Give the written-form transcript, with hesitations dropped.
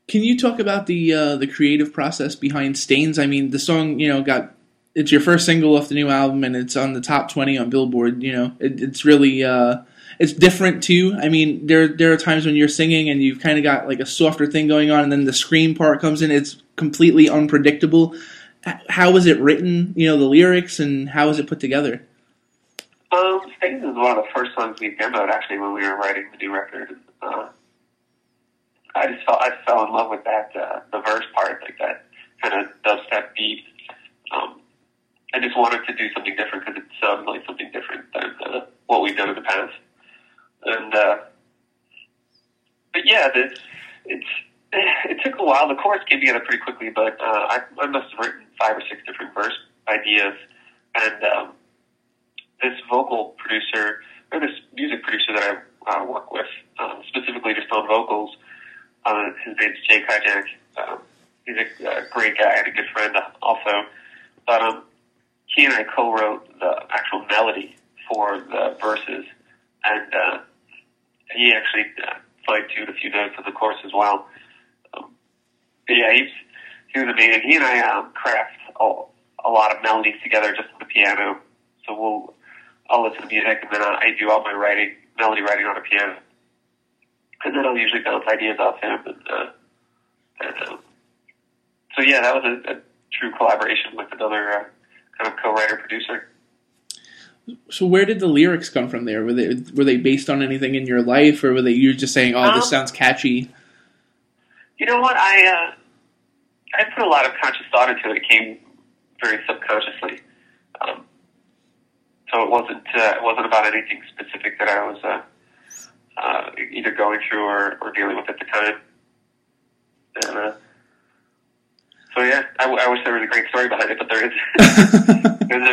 Can you talk about the creative process behind Stains? I mean, the song, it's your first single off the new album, and it's on the top 20 on Billboard. It's really it's different too. I mean, there are times when you're singing and you've kind of got like a softer thing going on, and then the scream part comes in. It's completely unpredictable. How was it written? The lyrics, and how was it put together? Stains is one of the first songs we demoed actually when we were writing the new record. I fell in love with that the verse part, like that kind of dubstep beat. I just wanted to do something different because it sounded like something different than what we've done in the past. And but yeah, it took a while. The chorus came together pretty quickly, but I must have written 5 or 6 different verse ideas, and this vocal producer or this music producer that I work with, specifically just on vocals. His name's Jay Kajak. He's a great guy and a good friend also. But he and I co-wrote the actual melody for the verses, and he actually fine-tuned a few notes of the chorus as well. But yeah, he was amazing. He and I craft a lot of melodies together just on the piano. So I'll listen to music, and then I do all my melody writing on the piano. And then I'll usually bounce ideas off him. So yeah, that was a true collaboration with another kind of co-writer producer. So where did the lyrics come from there? Were they based on anything in your life, or were you just saying, "Oh, this sounds catchy"? You know what? I put a lot of conscious thought into it. It came very subconsciously. So it wasn't about anything specific that I was either going through or dealing with at the time. And so yeah, I wish there was a great story behind it, but there is. There's